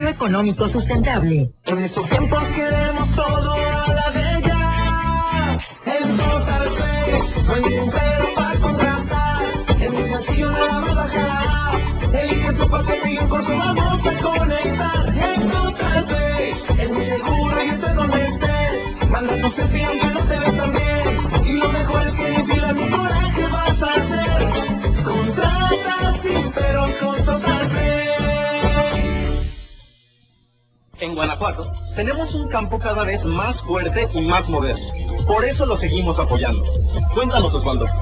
económico sustentable. En estos tiempos queremos todo a la de ya. En Total Play, no hay ningún pero para contratar. En mi sencillo nada más bajará. Elige tu paquete y en corto vamos a conectar. En Total Play, es muy seguro y estés donde estés. Manda tu selfie aunque no te ves tan bien. Y lo mejor es que ni pilas ni coraje vas a hacer. Contrata sí, pero con Total Play. En Guanajuato tenemos un campo cada vez más fuerte y más moderno. Por eso lo seguimos apoyando. Cuéntanos, Osvaldo.